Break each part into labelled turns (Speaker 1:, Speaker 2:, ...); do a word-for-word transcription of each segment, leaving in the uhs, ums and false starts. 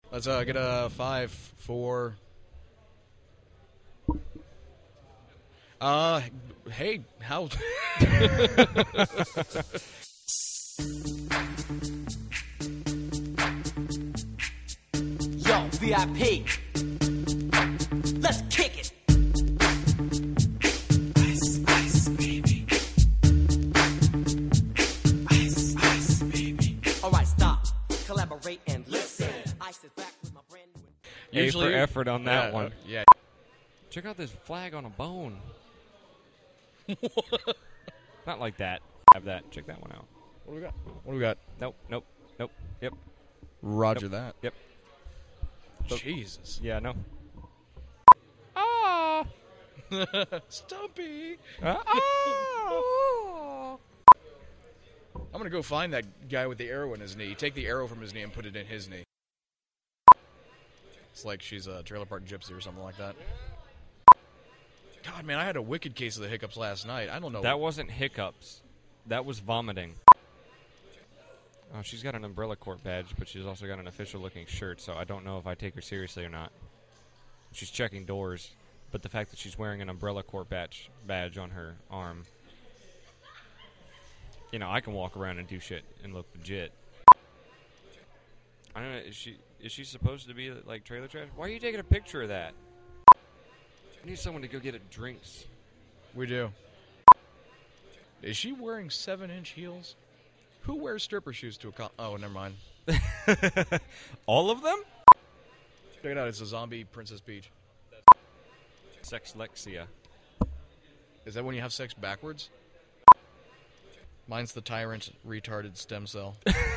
Speaker 1: Let's uh, get a five, four. Uh, hey, how?
Speaker 2: Yo, V I P. Let's kick it. Ice, ice, baby. Ice, ice, baby. All right, stop. Collaborate and listen. Ice is back with my brand new.
Speaker 3: A for effort on that
Speaker 1: yeah,
Speaker 3: one.
Speaker 1: Uh, yeah.
Speaker 3: Check out this flag on a bone. Not like that. Have that. Check that one out.
Speaker 1: What do we got? What do we got?
Speaker 3: Nope. Nope. Nope. Yep.
Speaker 1: Roger
Speaker 3: Yep.
Speaker 1: that.
Speaker 3: Yep.
Speaker 1: Jesus.
Speaker 3: Yeah. No. Ah.
Speaker 1: Stumpy.
Speaker 3: Uh, ah.
Speaker 1: I'm going to go find that guy with the arrow in his knee. Take the arrow from his knee and put it in his knee. It's like she's a trailer park gypsy or something like that. God, man, I had a wicked case of the hiccups last night. I don't know.
Speaker 3: That wasn't hiccups. That was vomiting. Oh, she's got an umbrella court badge, but she's also got an official-looking shirt, so I don't know if I take her seriously or not. She's checking doors, but the fact that she's wearing an umbrella court badge badge on her arm, you know, I can walk around and do shit and look legit. I don't know. Is she is she supposed to be like trailer trash? Why are you taking a picture of that? I need someone to go get it drinks.
Speaker 1: We do. Is she wearing seven-inch heels? Who wears stripper shoes to a con- Oh, never mind.
Speaker 3: All of them?
Speaker 1: Check it out. It's a zombie Princess Peach.
Speaker 3: Sexlexia.
Speaker 1: Is that when you have sex backwards? Mine's the tyrant retarded stem cell.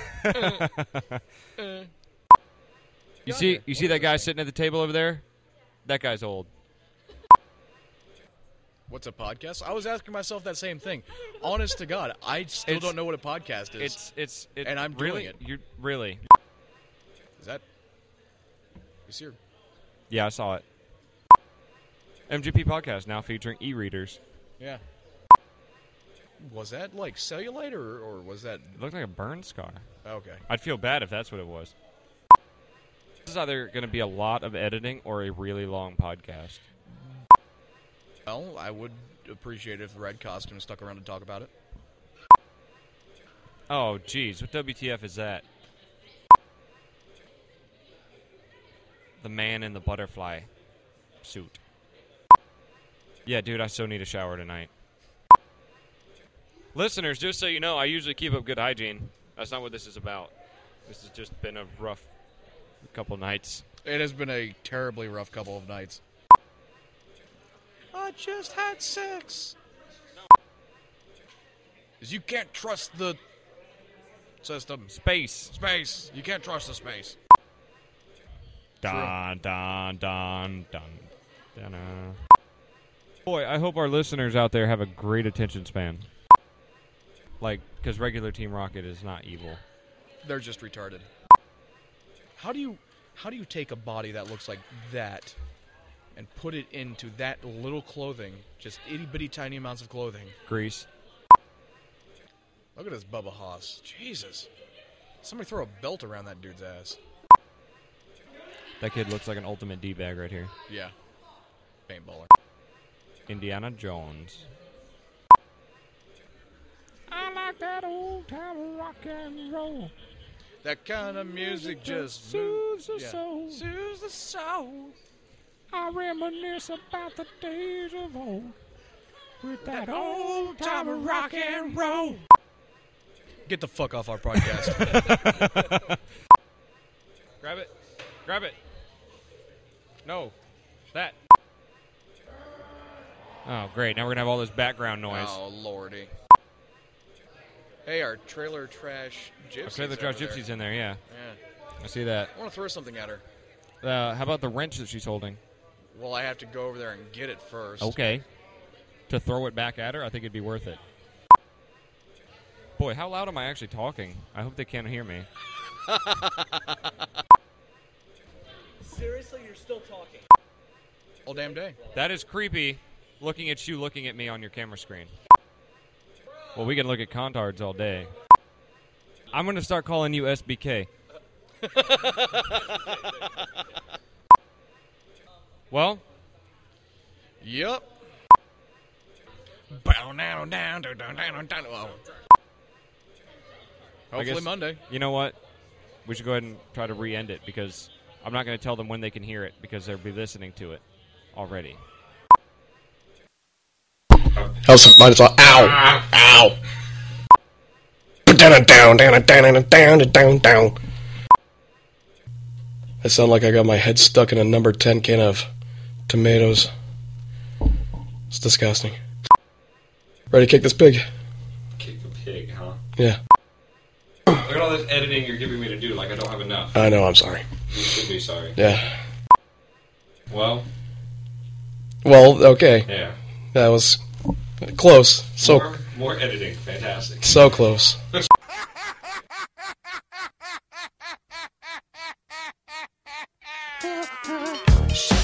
Speaker 3: You see, you see that guy sitting at the table over there? That guy's old.
Speaker 1: What's a podcast? I was asking myself that same thing. Honest to God, I still
Speaker 3: It's-
Speaker 1: don't know what a podcast is.
Speaker 3: It's it's it,
Speaker 1: And I'm
Speaker 3: really,
Speaker 1: doing it.
Speaker 3: You really?
Speaker 1: Is that? You see her?
Speaker 3: Yeah, I saw it. M G P podcast now featuring e-readers.
Speaker 1: Yeah. Was that like cellulite or, or was that?
Speaker 3: It looked like a burn scar.
Speaker 1: Okay.
Speaker 3: I'd feel bad if that's what it was. This is either going to be a lot of editing or a really long podcast.
Speaker 1: Well, I would appreciate it if the red costume stuck around to talk about it.
Speaker 3: Oh, geez. What W T F is that? The man in the butterfly suit. Yeah, dude, I still need a shower tonight. Listeners, just so you know, I usually keep up good hygiene. That's not what this is about. This has just been a rough couple nights.
Speaker 1: It has been a terribly rough couple of nights. I just had sex. Because you can't trust the system.
Speaker 3: Space.
Speaker 1: Space. You can't trust the space.
Speaker 3: Dun, dun, dun, dun, dun, uh. Boy, I hope our listeners out there have a great attention span. Like, because regular Team Rocket is not evil.
Speaker 1: They're just retarded. How do you how do you take a body that looks like that and put it into that little clothing, just itty bitty tiny amounts of clothing?
Speaker 3: Grease.
Speaker 1: Look at this Bubba Hoss. Jesus. Somebody throw a belt around that dude's ass.
Speaker 3: That kid looks like an ultimate D-bag right here.
Speaker 1: Yeah. Paintballer.
Speaker 3: Indiana Jones. I like that old time rock and roll.
Speaker 1: That kind of music just
Speaker 3: soothes the
Speaker 1: yeah.
Speaker 3: soul.
Speaker 1: Soothes the soul.
Speaker 3: I reminisce about the days of old with that,
Speaker 1: That
Speaker 3: old time of rock and roll.
Speaker 1: Get the fuck off our podcast.
Speaker 3: Grab it. Grab it. No. That. Oh, great. Now we're going to have all this background noise.
Speaker 1: Oh, lordy. Hey, our trailer trash gypsies.
Speaker 3: Okay, the trash gypsy's in there, yeah.
Speaker 1: Yeah.
Speaker 3: I see that.
Speaker 1: I want to throw something at her.
Speaker 3: Uh, how about the wrench that she's holding?
Speaker 1: Well, I have to go over there and get it first.
Speaker 3: Okay. To throw it back at her, I think it'd be worth it. Boy, how loud am I actually talking? I hope they can't hear me.
Speaker 2: Seriously, you're still talking.
Speaker 1: All damn day.
Speaker 3: That is creepy, looking at you looking at me on your camera screen. Well, we can look at contards all day. I'm going to start calling you S B K. Well,
Speaker 1: Yup. Bow down, down, down, down, down, down. Oh. Hopefully
Speaker 3: guess-
Speaker 1: Monday.
Speaker 3: you know what? We should go ahead and try to re-end it because I'm not going to tell them when they can hear it because they'll be listening to it already.
Speaker 4: Else, might as well. Ow! Ow! Down, down, down, down, down, down, down. I sound like I got my head stuck in a number ten can of tomatoes. It's disgusting. Ready to kick this pig?
Speaker 3: Kick the pig, huh?
Speaker 4: Yeah.
Speaker 3: Look at all this editing you're giving me to do. Like I don't have enough.
Speaker 4: I know, I'm sorry.
Speaker 3: You should be sorry.
Speaker 4: Yeah.
Speaker 3: Well,
Speaker 4: Well, okay.
Speaker 3: yeah.
Speaker 4: That was close. So,
Speaker 3: more, more editing. Fantastic.
Speaker 4: so close.
Speaker 2: Shut